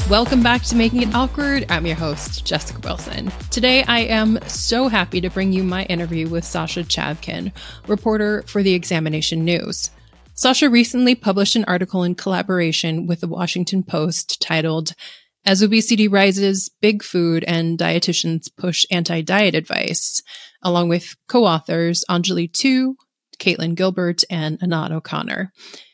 Welcome back to Making It Awkward. I'm your host, Jessica Wilson. Today, I am so happy to bring you my interview with Sasha Chavkin, reporter for The Examination News. Sasha recently published an article in collaboration with The Washington Post titled, "As Obesity Rises, Big Food and Dietitians Push Anti-Diet Advice," along with co-authors Anjali Tu, Caitlin Gilbert, and Anat O'Connor.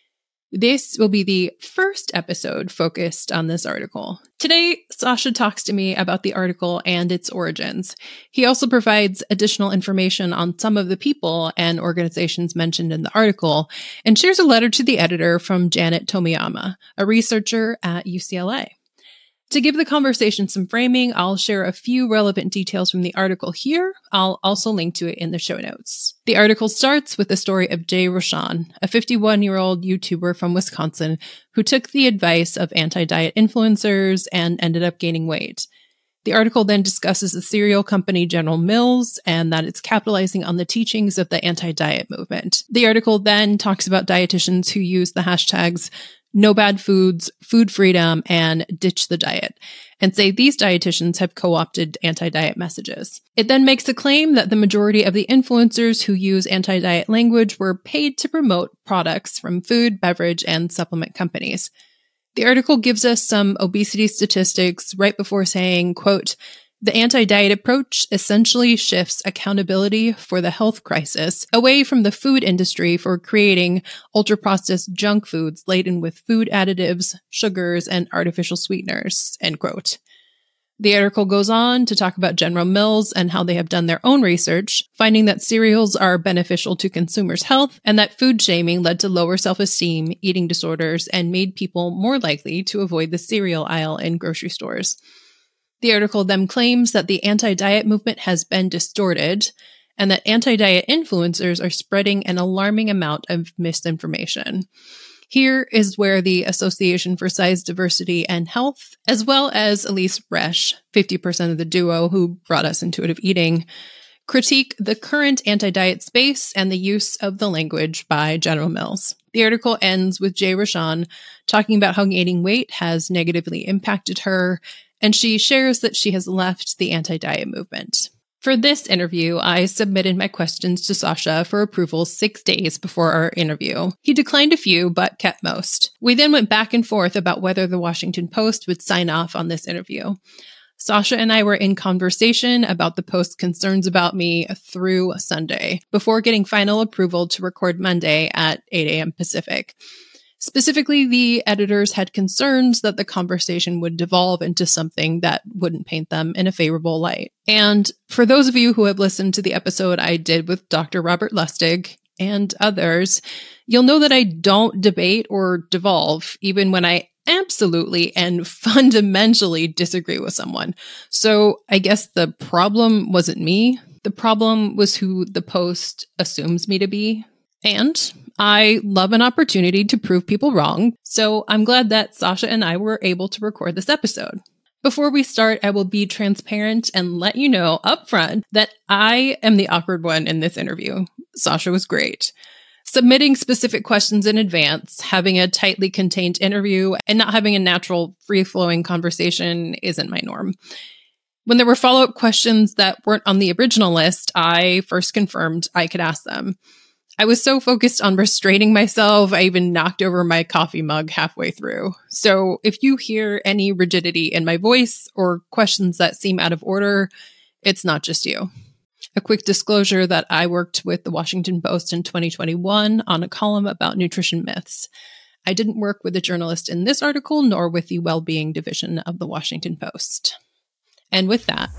This will be the first episode focused on this article. Today, Sasha talks to me about the article and its origins. He also provides additional information on some of the people and organizations mentioned in the article, and shares a letter to the editor from Janet Tomiyama, a researcher at UCLA. To give the conversation some framing, I'll share a few relevant details from the article here. I'll also link to it in the show notes. The article starts with the story of Jay Rochon, a 51-year-old YouTuber from Wisconsin who took the advice of anti-diet influencers and ended up gaining weight. The article then discusses the cereal company General Mills and that it's capitalizing on the teachings of the anti-diet movement. The article then talks about dietitians who use the hashtags No Bad Foods, Food Freedom, and Ditch the Diet, and say these dietitians have co-opted anti-diet messages. It then makes a claim that the majority of the influencers who use anti-diet language were paid to promote products from food, beverage, and supplement companies. The article gives us some obesity statistics right before saying, quote, "The anti-diet approach essentially shifts accountability for the health crisis away from the food industry for creating ultra-processed junk foods laden with food additives, sugars, and artificial sweeteners," end quote. The article goes on to talk about General Mills and how they have done their own research, finding that cereals are beneficial to consumers' health and that food shaming led to lower self-esteem, eating disorders, and made people more likely to avoid the cereal aisle in grocery stores. The article then claims that the anti-diet movement has been distorted and that anti-diet influencers are spreading an alarming amount of misinformation. Here is where the Association for Size Diversity and Health, as well as Elise Resch, 50% of the duo who brought us intuitive eating, critique the current anti-diet space and the use of the language by General Mills. The article ends with Jay Rochon talking about how gaining weight has negatively impacted her, and she shares that she has left the anti-diet movement. For this interview, I submitted my questions to Sasha for approval 6 days before our interview. He declined a few, but kept most. We then went back and forth about whether the Washington Post would sign off on this interview. Sasha and I were in conversation about the Post's concerns about me through Sunday, before getting final approval to record Monday at 8 a.m. Pacific. Specifically, the editors had concerns that the conversation would devolve into something that wouldn't paint them in a favorable light. And for those of you who have listened to the episode I did with Dr. Robert Lustig and others, you'll know that I don't debate or devolve, even when I absolutely and fundamentally disagree with someone. So I guess the problem wasn't me. The problem was who the Post assumes me to be. And I love an opportunity to prove people wrong, so I'm glad that Sasha and I were able to record this episode. Before we start, I will be transparent and let you know upfront that I am the awkward one in this interview. Sasha was great. Submitting specific questions in advance, having a tightly contained interview, and not having a natural, free-flowing conversation isn't my norm. When there were follow-up questions that weren't on the original list, I first confirmed I could ask them. I was so focused on restraining myself, I even knocked over my coffee mug halfway through. So if you hear any rigidity in my voice or questions that seem out of order, it's not just you. A quick disclosure that I worked with the Washington Post in 2021 on a column about nutrition myths. I didn't work with a journalist in this article, nor with the well-being division of the Washington Post. And with that,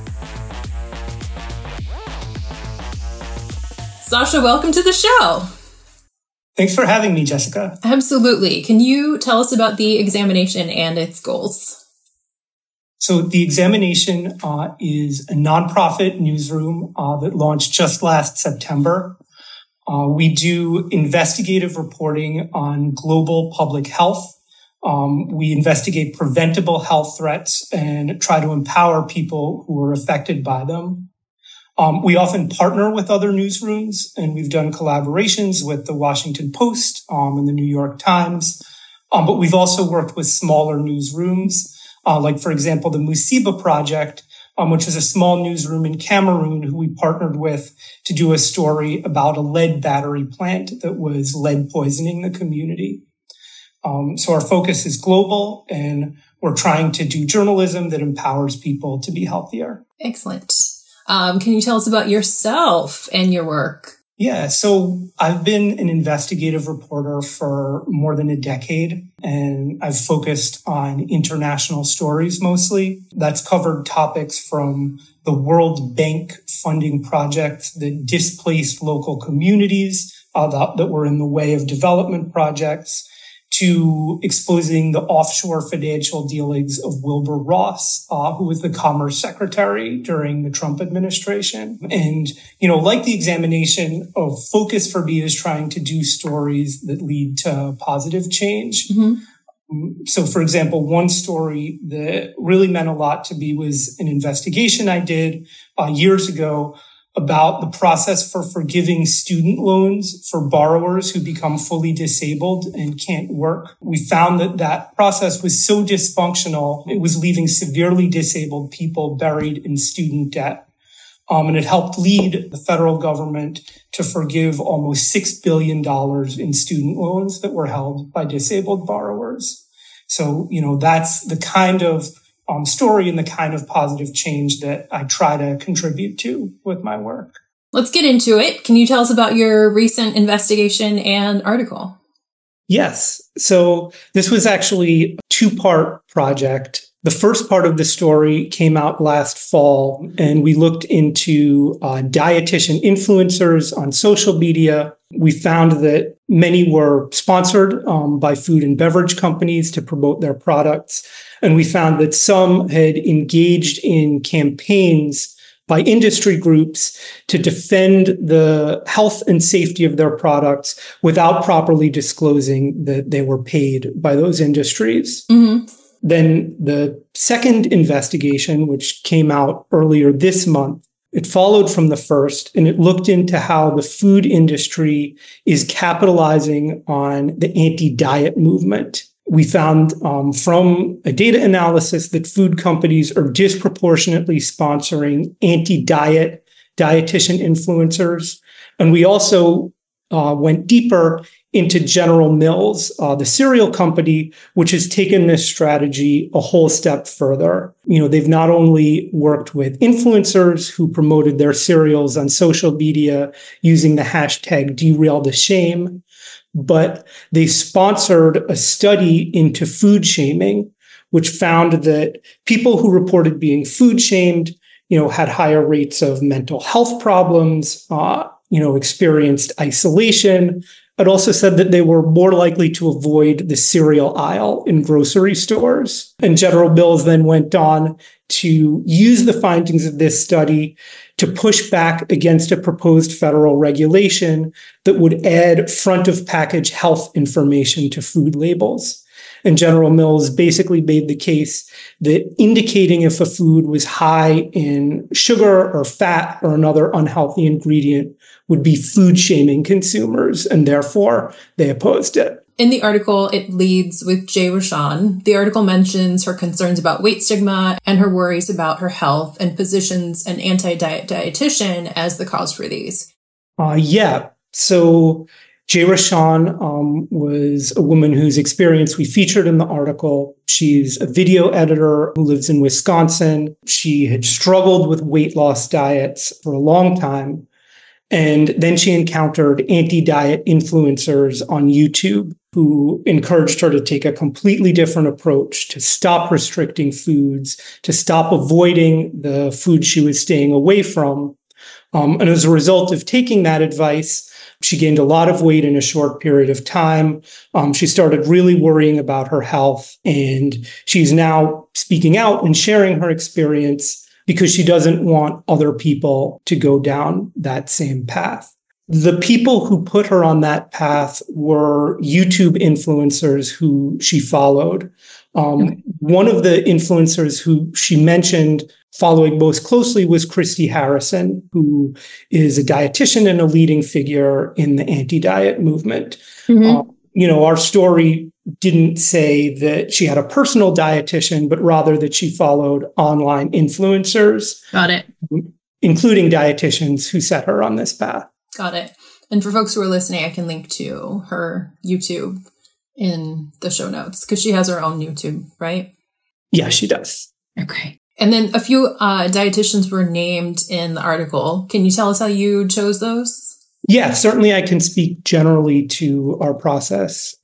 Sasha, welcome to the show. Thanks for having me, Jessica. Absolutely. Can you tell us about the examination and its goals? So the examination is a nonprofit newsroom that launched just last September. We do investigative reporting on global public health. We investigate preventable health threats and try to empower people who are affected by them. We often partner with other newsrooms, and we've done collaborations with the Washington Post and the New York Times. But we've also worked with smaller newsrooms like, for example, the Musiba Project, which is a small newsroom in Cameroon who we partnered with to do a story about a lead battery plant that was lead poisoning the community. So our focus is global, and we're trying to do journalism that empowers people to be healthier. Excellent. Can you tell us about yourself and your work? Yeah, so I've been an investigative reporter for more than a decade, and I've focused on international stories mostly. That's covered topics from the World Bank funding projects that displaced local communities that were in the way of development projects, to exposing the offshore financial dealings of Wilbur Ross, who was the Commerce Secretary during the Trump administration. And, like the examination, of focus for me is trying to do stories that lead to positive change. Mm-hmm. So, for example, one story that really meant a lot to me was an investigation I did years ago about the process for forgiving student loans for borrowers who become fully disabled and can't work. We found that process was so dysfunctional, it was leaving severely disabled people buried in student debt. And it helped lead the federal government to forgive almost $6 billion in student loans that were held by disabled borrowers. So, that's the kind of story and the kind of positive change that I try to contribute to with my work. Let's get into it. Can you tell us about your recent investigation and article? Yes. So this was actually a two-part project. The first part of the story came out last fall, and we looked into dietitian influencers on social media. We found that many were sponsored by food and beverage companies to promote their products. And we found that some had engaged in campaigns by industry groups to defend the health and safety of their products without properly disclosing that they were paid by those industries. Mm-hmm. Then the second investigation, which came out earlier this month, it followed from the first, and it looked into how the food industry is capitalizing on the anti-diet movement. We found from a data analysis that food companies are disproportionately sponsoring anti-diet dietitian influencers. And we also went deeper into General Mills, the cereal company, which has taken this strategy a whole step further. They've not only worked with influencers who promoted their cereals on social media using the hashtag #DerailTheShame, but they sponsored a study into food shaming, which found that people who reported being food shamed, had higher rates of mental health problems, experienced isolation. It also said that they were more likely to avoid the cereal aisle in grocery stores. And General Mills then went on to use the findings of this study to push back against a proposed federal regulation that would add front-of-package health information to food labels. And General Mills basically made the case that indicating if a food was high in sugar or fat or another unhealthy ingredient would be food shaming consumers, and therefore they opposed it. In the article, it leads with Jay Rochon. The article mentions her concerns about weight stigma and her worries about her health, and positions an anti-diet dietitian as the cause for these. So Jay Rochon was a woman whose experience we featured in the article. She's a video editor who lives in Wisconsin. She had struggled with weight loss diets for a long time. And then she encountered anti-diet influencers on YouTube who encouraged her to take a completely different approach, to stop restricting foods, to stop avoiding the food she was staying away from. And as a result of taking that advice, she gained a lot of weight in a short period of time. She started really worrying about her health, and she's now speaking out and sharing her experience because she doesn't want other people to go down that same path. The people who put her on that path were YouTube influencers who she followed. One of the influencers who she mentioned following most closely was Christy Harrison, who is a dietitian and a leading figure in the anti-diet movement. Mm-hmm. Our story didn't say that she had a personal dietitian, but rather that she followed online influencers. Got it. Including dietitians who set her on this path. Got it. And for folks who are listening, I can link to her YouTube in the show notes because she has her own YouTube, right? Yeah, she does. Okay. And then a few dietitians were named in the article. Can you tell us how you chose those? Yeah, certainly I can speak generally to our process.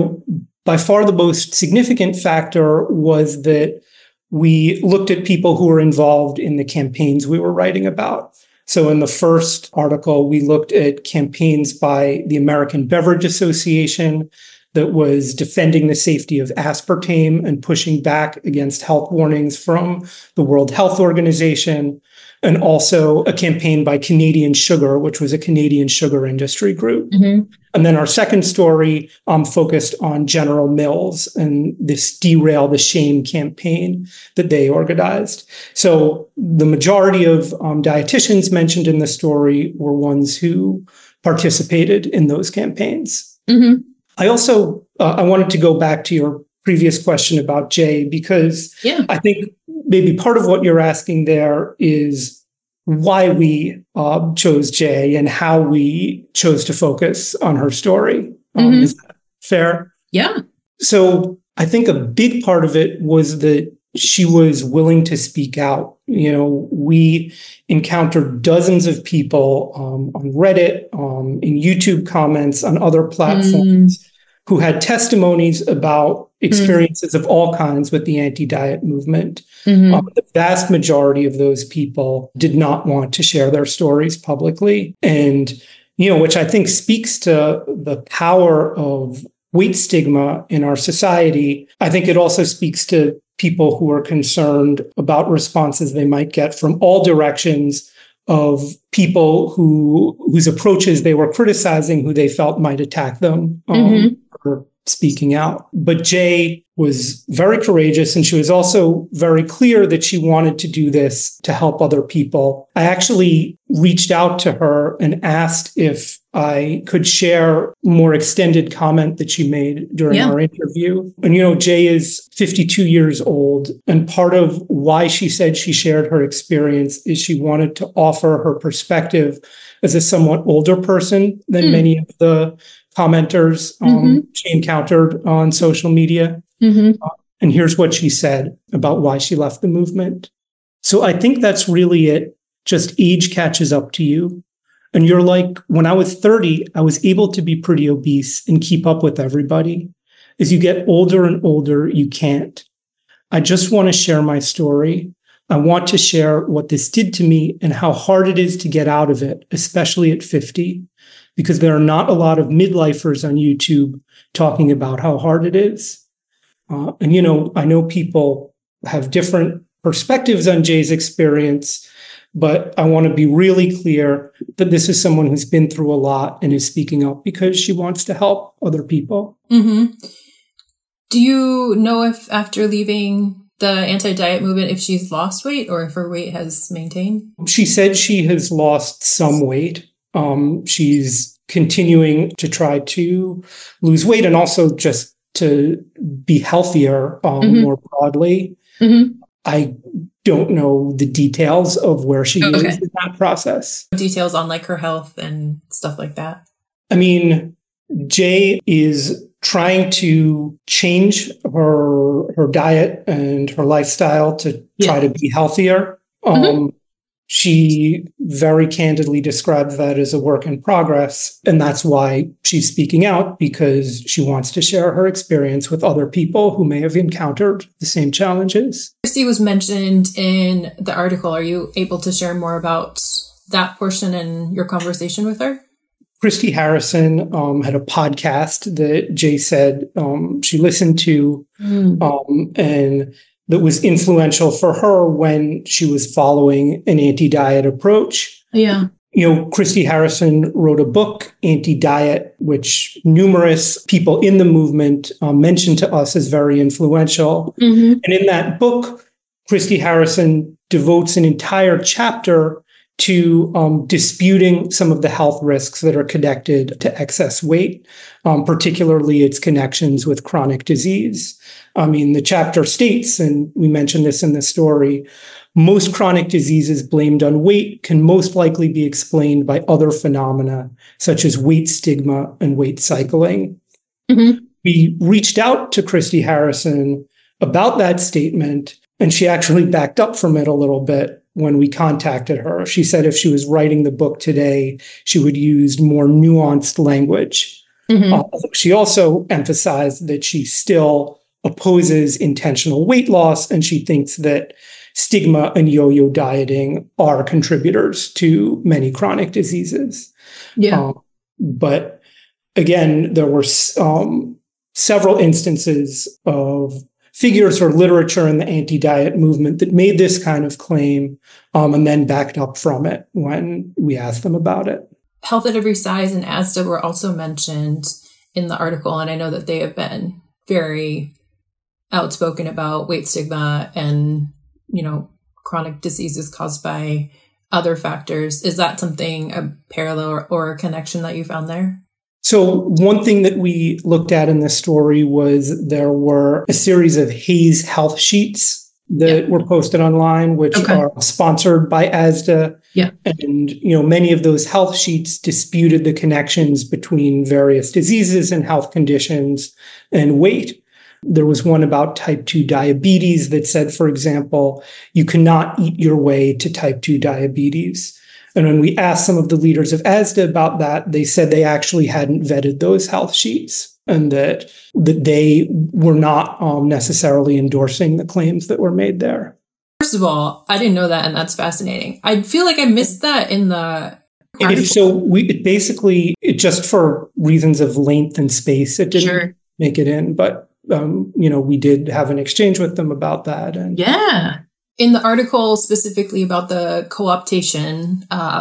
By far the most significant factor was that we looked at people who were involved in the campaigns we were writing about. So in the first article, we looked at campaigns by the American Beverage Association that was defending the safety of aspartame and pushing back against health warnings from the World Health Organization, and also a campaign by Canadian Sugar, which was a Canadian sugar industry group. Mm-hmm. And then our second story focused on General Mills and this Derail the Shame campaign that they organized. So the majority of dietitians mentioned in the story were ones who participated in those campaigns. Mm-hmm. I also I wanted to go back to your previous question about Jay, because I think maybe part of what you're asking there is why we chose Jay and how we chose to focus on her story. Is that fair? Yeah. So I think a big part of it was that she was willing to speak out. We encountered dozens of people on Reddit, in YouTube comments, on other platforms who had testimonies about experiences of all kinds with the anti-diet movement. The vast majority of those people did not want to share their stories publicly. And, which I think speaks to the power of weight stigma in our society. I think it also speaks to people who are concerned about responses they might get from all directions of people whose approaches they were criticizing, who they felt might attack them for speaking out. But Jay was very courageous, and she was also very clear that she wanted to do this to help other people. I actually reached out to her and asked if I could share more extended comment that she made during our interview. And, Jay is 52 years old. And part of why she said she shared her experience is she wanted to offer her perspective as a somewhat older person than many of the commenters she encountered on social media. And here's what she said about why she left the movement. So I think that's really it. Just age catches up to you. And you're like, when I was 30, I was able to be pretty obese and keep up with everybody. As you get older and older, you can't. I just want to share my story. I want to share what this did to me and how hard it is to get out of it, especially at 50, because there are not a lot of midlifers on YouTube talking about how hard it is. And I know people have different perspectives on Jay's experience, but I want to be really clear that this is someone who's been through a lot and is speaking up because she wants to help other people. Do you know if after leaving the anti-diet movement, if she's lost weight or if her weight has maintained? She said she has lost some weight. She's continuing to try to lose weight and also just to be healthier more broadly. I don't know the details of where she is in that process. Details on like her health and stuff like that. I mean, Jay is trying to change her diet and her lifestyle to try to be healthier. She very candidly described that as a work in progress. And that's why she's speaking out, because she wants to share her experience with other people who may have encountered the same challenges. Christy was mentioned in the article. Are you able to share more about that portion and your conversation with her? Christy Harrison had a podcast that Jay said she listened to, and that was influential for her when she was following an anti-diet approach. Christy Harrison wrote a book, Anti-Diet, which numerous people in the movement mentioned to us as very influential. And in that book, Christy Harrison devotes an entire chapter to disputing some of the health risks that are connected to excess weight, particularly its connections with chronic disease. I mean, the chapter states, and we mentioned this in the story, most chronic diseases blamed on weight can most likely be explained by other phenomena, such as weight stigma and weight cycling. Mm-hmm. We reached out to Christy Harrison about that statement, and she actually backed up from it a little bit when we contacted her. She said if she was writing the book today, she would use more nuanced language. Mm-hmm. She also emphasized that she still opposes intentional weight loss, and she thinks that stigma and yo-yo dieting are contributors to many chronic diseases. Yeah. But again, there were several instances of figures or literature in the anti-diet movement that made this kind of claim and then backed up from it when we asked them about it. Health at Every Size and ASDA were also mentioned in the article, and I know that they have been very outspoken about weight stigma and, chronic diseases caused by other factors. Is that something, a parallel or a connection that you found there? So one thing that we looked at in this story was there were a series of Hays health sheets that were posted online, which are sponsored by ASDA. Yeah. And, many of those health sheets disputed the connections between various diseases and health conditions and weight. There was one about type 2 diabetes that said, for example, you cannot eat your way to type 2 diabetes. And when we asked some of the leaders of ASDA about that, they said they actually hadn't vetted those health sheets and that they were not necessarily endorsing the claims that were made there. First of all, I didn't know that, and that's fascinating. I feel like I missed that in the article. So it just for reasons of length and space, it didn't make it in. But, we did have an exchange with them about that. And in the article specifically about the co-optation,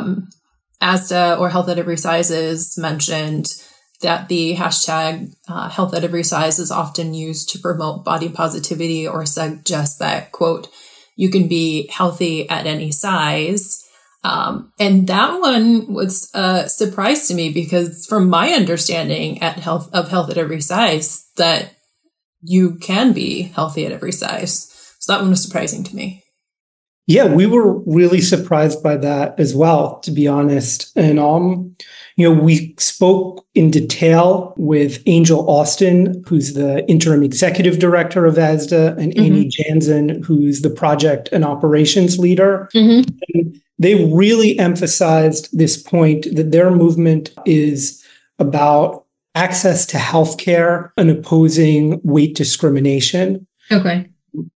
ASDA or Health at Every Size is mentioned that the hashtag Health at Every Size is often used to promote body positivity or suggest that, quote, you can be healthy at any size. And that one was a surprise to me because from my understanding of Health at Every Size, that you can be healthy at every size. So that one was surprising to me. Yeah, we were really surprised by that as well, to be honest. And, we spoke in detail with Angel Austin, who's the interim executive director of ASDA, and Annie Jansen, who's the project and operations leader. Mm-hmm. And they really emphasized this point that their movement is about access to healthcare and opposing weight discrimination. Okay.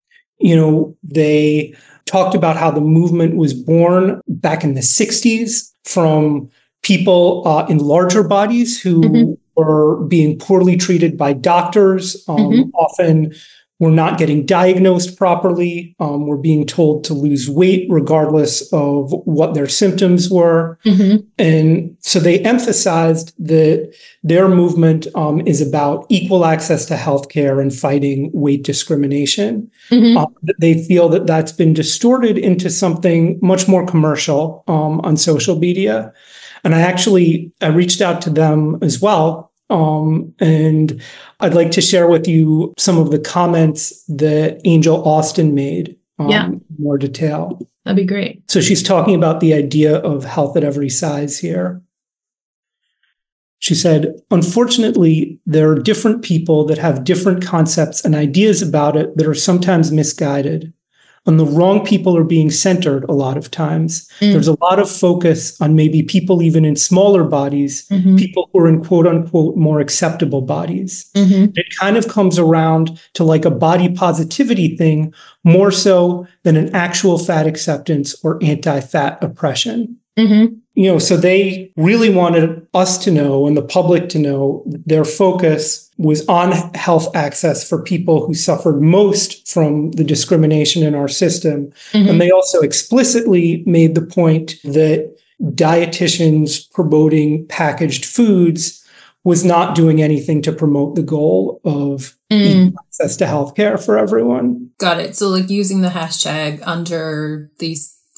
They talked about how the movement was born back in the 60s from people in larger bodies who were being poorly treated by doctors, often were not getting diagnosed properly, were being told to lose weight regardless of what their symptoms were. Mm-hmm. And so they emphasized that their movement is about equal access to healthcare and fighting weight discrimination. Mm-hmm. They feel that that's been distorted into something much more commercial on social media. And I reached out to them as well. And I'd like to share with you some of the comments that Angel Austin made in more detail. That'd be great. So she's talking about the idea of health at every size here. She said, unfortunately, there are different people that have different concepts and ideas about it that are sometimes misguided. And the wrong people are being centered a lot of times. There's a lot of focus on maybe people even in smaller bodies, people who are in quote unquote more acceptable bodies. It kind of comes around to like a body positivity thing more so than an actual fat acceptance or anti-fat oppression. So they really wanted us to know and the public to know their focus was on health access for people who suffered most from the discrimination in our system. And they also explicitly made the point that dietitians promoting packaged foods was not doing anything to promote the goal of equal access to healthcare for everyone. Got it. So like using the hashtag under these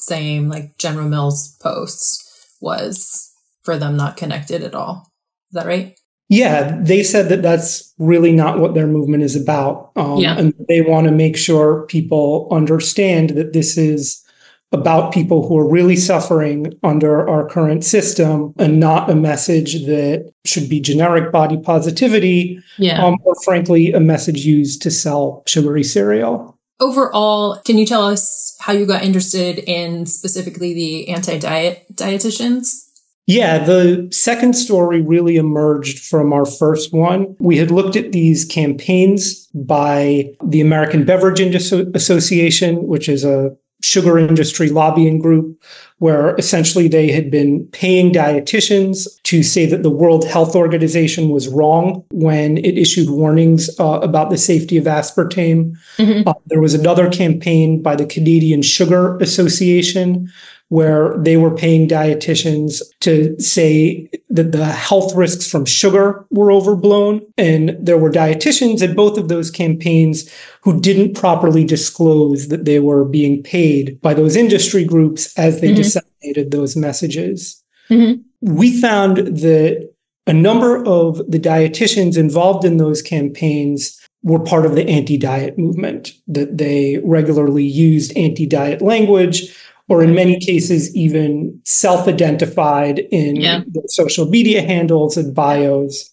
same like General Mills post was for them not connected at all. Is that right? Yeah, they said that that's really not what their movement is about. And they want to make sure people understand that this is about people who are really suffering under our current system and not a message that should be generic body positivity, or frankly, a message used to sell sugary cereal. Overall, can you tell us how you got interested in specifically the dietitians? Yeah, the second story really emerged from our first one. We had looked at these campaigns by the American Beverage Industry Association, which is a sugar industry lobbying group, where essentially they had been paying dietitians to say that the World Health Organization was wrong when it issued warnings about the safety of aspartame. There was another campaign by the Canadian Sugar Association, where they were paying dietitians to say that the health risks from sugar were overblown. And there were dietitians in both of those campaigns who didn't properly disclose that they were being paid by those industry groups as they disseminated those messages. We found that a number of the dietitians involved in those campaigns were part of the anti-diet movement, that they regularly used anti-diet language, or in many cases, even self-identified in their social media handles and bios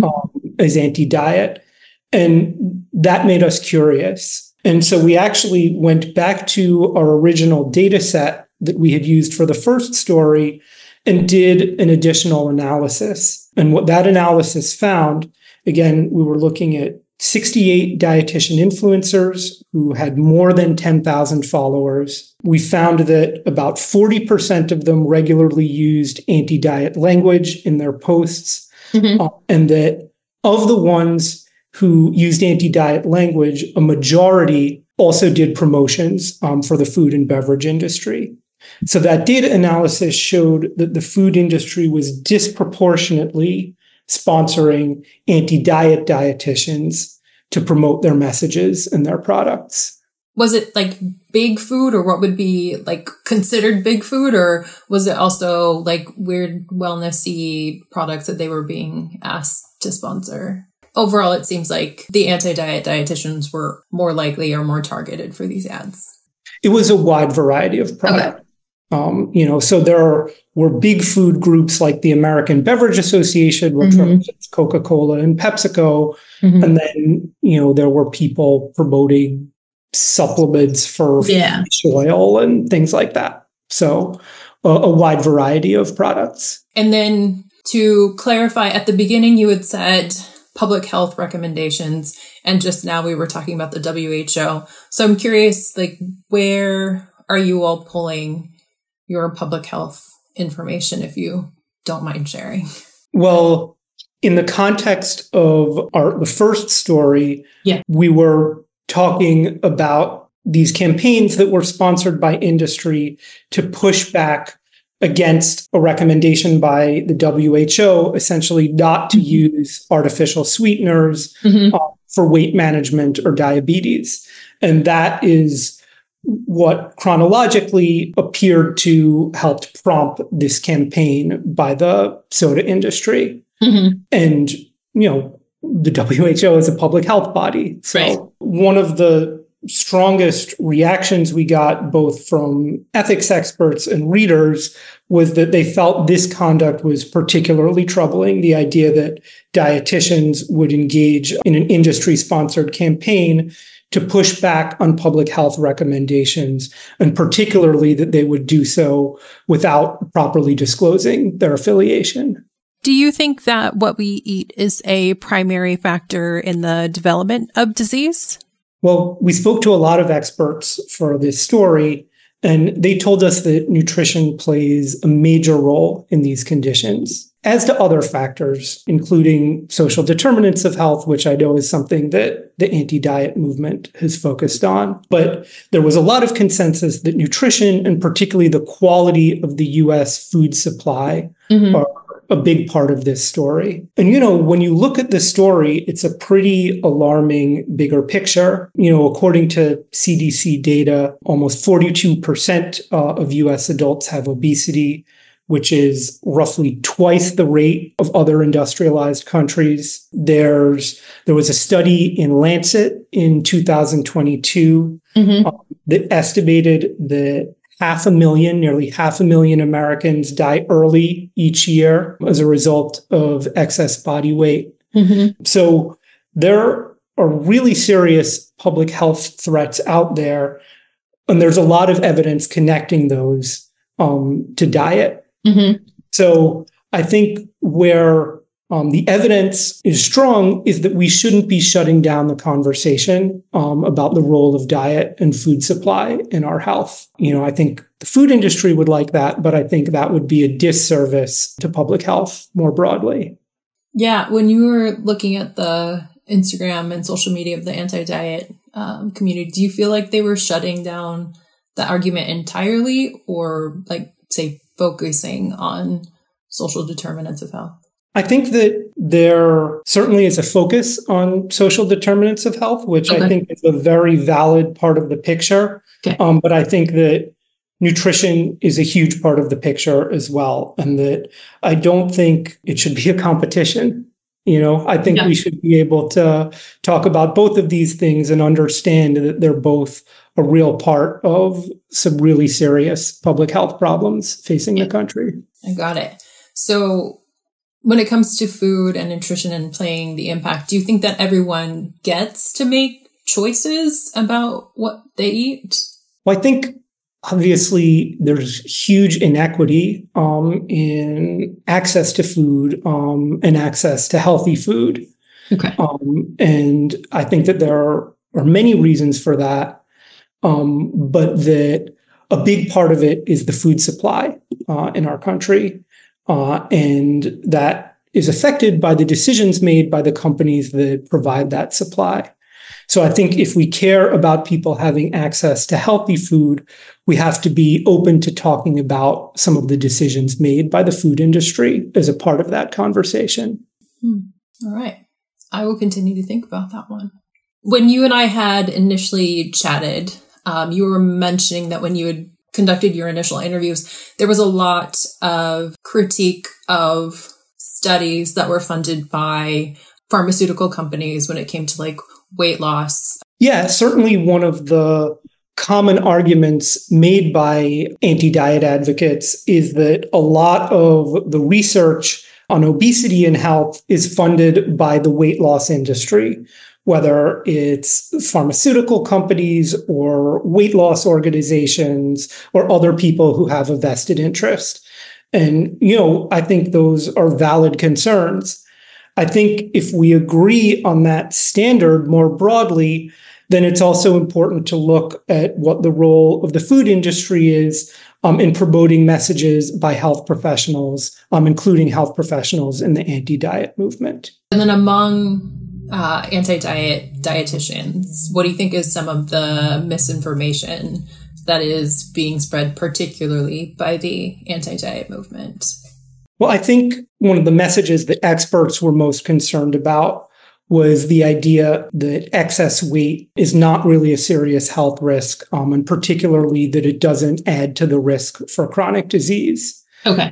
as anti-diet. And that made us curious. And so we actually went back to our original data set that we had used for the first story and did an additional analysis. And what that analysis found, again, we were looking at 68 dietitian influencers who had more than 10,000 followers. We found that about 40% of them regularly used anti-diet language in their posts, and that of the ones who used anti-diet language, a majority also did promotions for the food and beverage industry. So that data analysis showed that the food industry was disproportionately sponsoring anti-diet dietitians to promote their messages and their products. Was it like big food, or what would be like considered big food? Or was it also like weird wellness-y products that they were being asked to sponsor? Overall, it seems like the anti-diet dietitians were more likely or more targeted for these ads. It was a wide variety of products. So there were big food groups like the American Beverage Association, which represents Coca-Cola and PepsiCo. And then, there were people promoting supplements for fish oil and things like that. So a wide variety of products. And then to clarify, at the beginning, you had said public health recommendations, and just now we were talking about the WHO. So I'm curious, like, where are you all pulling your public health information, if you don't mind sharing? Well, in the context of the first story, we were talking about these campaigns that were sponsored by industry to push back against a recommendation by the WHO, essentially not to use artificial sweeteners for weight management or diabetes. And that is what chronologically appeared to help prompt this campaign by the soda industry. And, the WHO is a public health body. So one of the strongest reactions we got both from ethics experts and readers was that they felt this conduct was particularly troubling. The idea that dietitians would engage in an industry-sponsored campaign to push back on public health recommendations, and particularly that they would do so without properly disclosing their affiliation. Do you think that what we eat is a primary factor in the development of disease? Well, we spoke to a lot of experts for this story, and they told us that nutrition plays a major role in these conditions, as do other factors, including social determinants of health, which I know is something that the anti-diet movement has focused on. But there was a lot of consensus that nutrition, and particularly the quality of the U.S. food supply, are a big part of this story. And, when you look at the story, it's a pretty alarming bigger picture. According to CDC data, almost 42% of US adults have obesity, which is roughly twice the rate of other industrialized countries. There was a study in Lancet in 2022 that estimated that nearly half a million Americans die early each year as a result of excess body weight. So there are really serious public health threats out there, and there's a lot of evidence connecting those to diet. So I think where the evidence is strong is that we shouldn't be shutting down the conversation about the role of diet and food supply in our health. I think the food industry would like that, but I think that would be a disservice to public health more broadly. Yeah, when you were looking at the Instagram and social media of the anti-diet community, do you feel like they were shutting down the argument entirely, or say focusing on social determinants of health? I think that there certainly is a focus on social determinants of health, which I think is a very valid part of the picture. But I think that nutrition is a huge part of the picture as well. And that I don't think it should be a competition. I think we should be able to talk about both of these things and understand that they're both a real part of some really serious public health problems facing the country. I got it. So when it comes to food and nutrition and playing the impact, do you think that everyone gets to make choices about what they eat? Well, I think obviously there's huge inequity in access to food and access to healthy food. And I think that there are many reasons for that. But that a big part of it is the food supply in our country. And that is affected by the decisions made by the companies that provide that supply. So I think if we care about people having access to healthy food, we have to be open to talking about some of the decisions made by the food industry as a part of that conversation. All right. I will continue to think about that one. When you and I had initially chatted, you were mentioning that when you had conducted your initial interviews, there was a lot of critique of studies that were funded by pharmaceutical companies when it came to weight loss. Yeah, certainly one of the common arguments made by anti-diet advocates is that a lot of the research on obesity and health is funded by the weight loss industry, whether it's pharmaceutical companies or weight loss organizations or other people who have a vested interest. And, I think those are valid concerns. I think if we agree on that standard more broadly, then it's also important to look at what the role of the food industry is in promoting messages by health professionals, including health professionals in the anti-diet movement. And then among anti-diet dietitians, what do you think is some of the misinformation that is being spread, particularly by the anti-diet movement? Well, I think one of the messages that experts were most concerned about was the idea that excess weight is not really a serious health risk, and particularly that it doesn't add to the risk for chronic disease.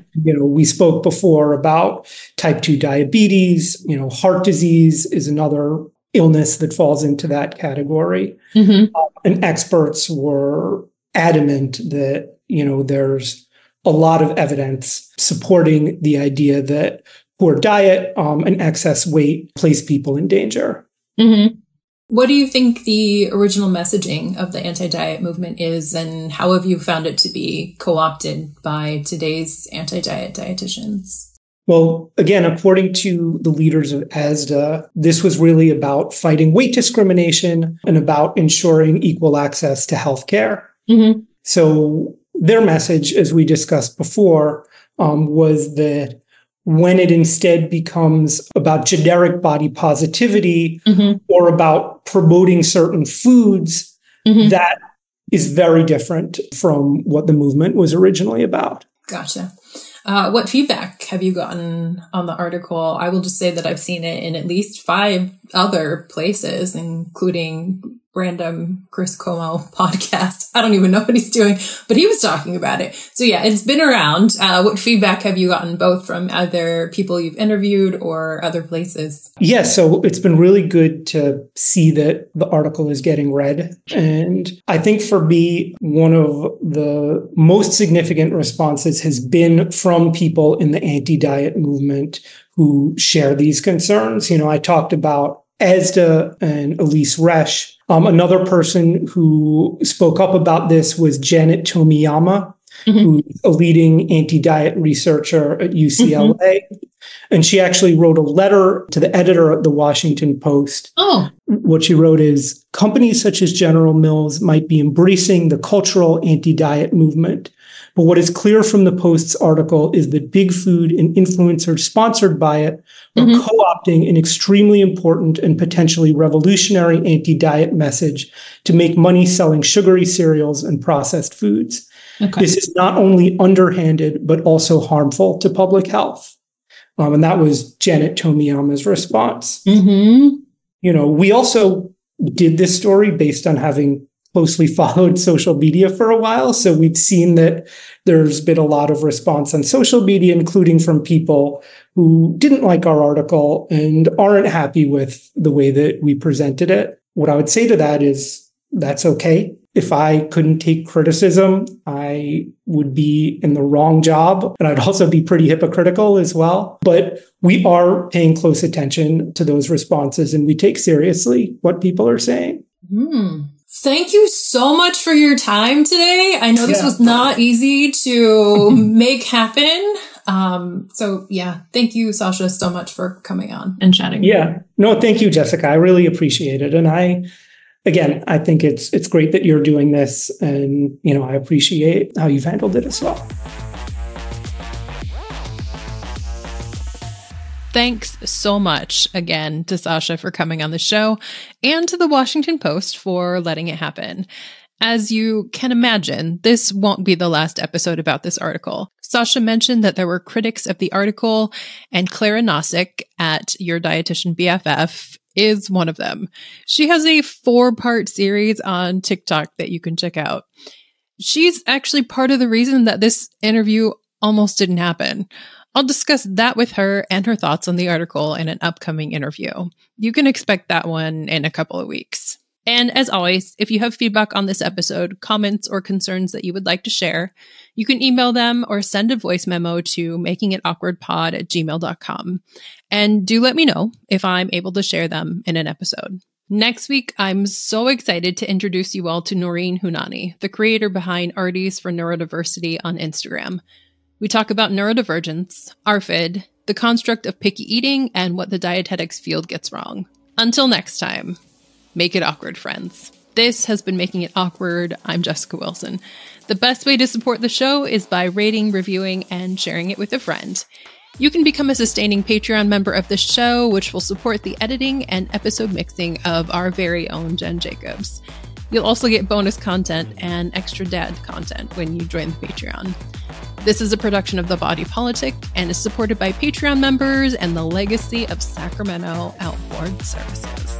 We spoke before about type 2 diabetes, heart disease is another illness that falls into that category. And experts were adamant that, there's a lot of evidence supporting the idea that poor diet and excess weight place people in danger. What do you think the original messaging of the anti-diet movement is, and how have you found it to be co-opted by today's anti-diet dietitians? Well, again, according to the leaders of ASDA, this was really about fighting weight discrimination and about ensuring equal access to healthcare. So their message, as we discussed before, was that when it instead becomes about generic body positivity or about promoting certain foods, that is very different from what the movement was originally about. Gotcha. What feedback have you gotten on the article? I will just say that I've seen it in at least 5 other places, including random Chris Cuomo podcast. I don't even know what he's doing, but he was talking about it. So yeah, it's been around. What feedback have you gotten both from other people you've interviewed or other places? Yeah, so it's been really good to see that the article is getting read. And I think for me, one of the most significant responses has been from people in the anti-diet movement who share these concerns. You know, I talked about Asda and Elise Resch. Another person who spoke up about this was Janet Tomiyama, who's a leading anti-diet researcher at UCLA. And she actually wrote a letter to the editor of the Washington Post. What she wrote is, companies such as General Mills might be embracing the cultural anti-diet movement. But what is clear from the Post's article is that big food and influencers sponsored by it are co-opting an extremely important and potentially revolutionary anti-diet message to make money selling sugary cereals and processed foods. Okay. This is not only underhanded, but also harmful to public health. And that was Janet Tomiyama's response. You know, we also did this story based on having closely followed social media for a while. So we've seen that there's been a lot of response on social media, including from people who didn't like our article and aren't happy with the way that we presented it. What I would say to that is that's okay. If I couldn't take criticism, I would be in the wrong job. And I'd also be pretty hypocritical as well. But we are paying close attention to those responses and we take seriously what people are saying. Thank you so much for your time today. I know this was not easy to make happen. So yeah, thank you, Sasha, so much for coming on and chatting. Yeah. No, thank you, Jessica. I really appreciate it. And I think it's great that you're doing this. And, you know, I appreciate how you've handled it as well. Thanks so much again to Sasha for coming on the show and to the Washington Post for letting it happen. As you can imagine, this won't be the last episode about this article. Sasha mentioned that there were critics of the article, and Clara Nozick at Your Dietitian BFF is one of them. She has a 4-part series on TikTok that you can check out. She's actually part of the reason that this interview almost didn't happen. I'll discuss that with her and her thoughts on the article in an upcoming interview. You can expect that one in a couple of weeks. And as always, if you have feedback on this episode, comments, or concerns that you would like to share, you can email them or send a voice memo to makingitawkwardpod@gmail.com. And do let me know if I'm able to share them in an episode. Next week, I'm so excited to introduce you all to Noreen Hunani, the creator behind Arties for Neurodiversity on Instagram. We talk about neurodivergence, ARFID, the construct of picky eating, and what the dietetics field gets wrong. Until next time, make it awkward, friends. This has been Making It Awkward. I'm Jessica Wilson. The best way to support the show is by rating, reviewing, and sharing it with a friend. You can become a sustaining Patreon member of the show, which will support the editing and episode mixing of our very own Jen Jacobs. You'll also get bonus content and extra dad content when you join the Patreon. This is a production of The Body Politic and is supported by Patreon members and the Legacy of Sacramento Outboard Services.